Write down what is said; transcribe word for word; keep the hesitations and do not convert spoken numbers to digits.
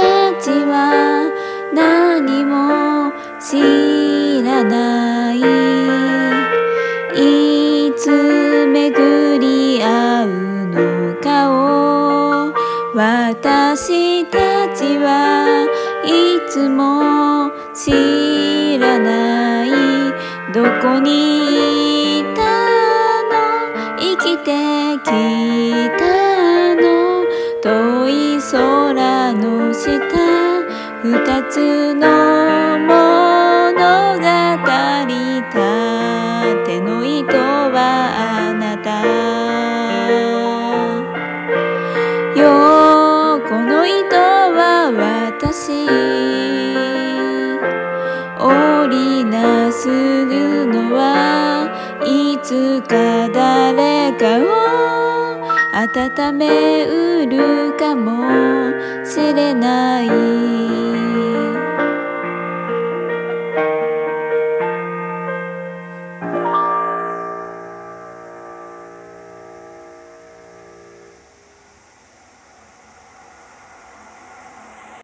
たちは何も知らない。いつ巡り合うのかを私たちはいつも知らない。どこにいたの、生きてきたの、遠い空の下、二つの物語、縦の糸はあなた、横の糸は私。織りなするのはいつか誰かを温めうるかもしれない。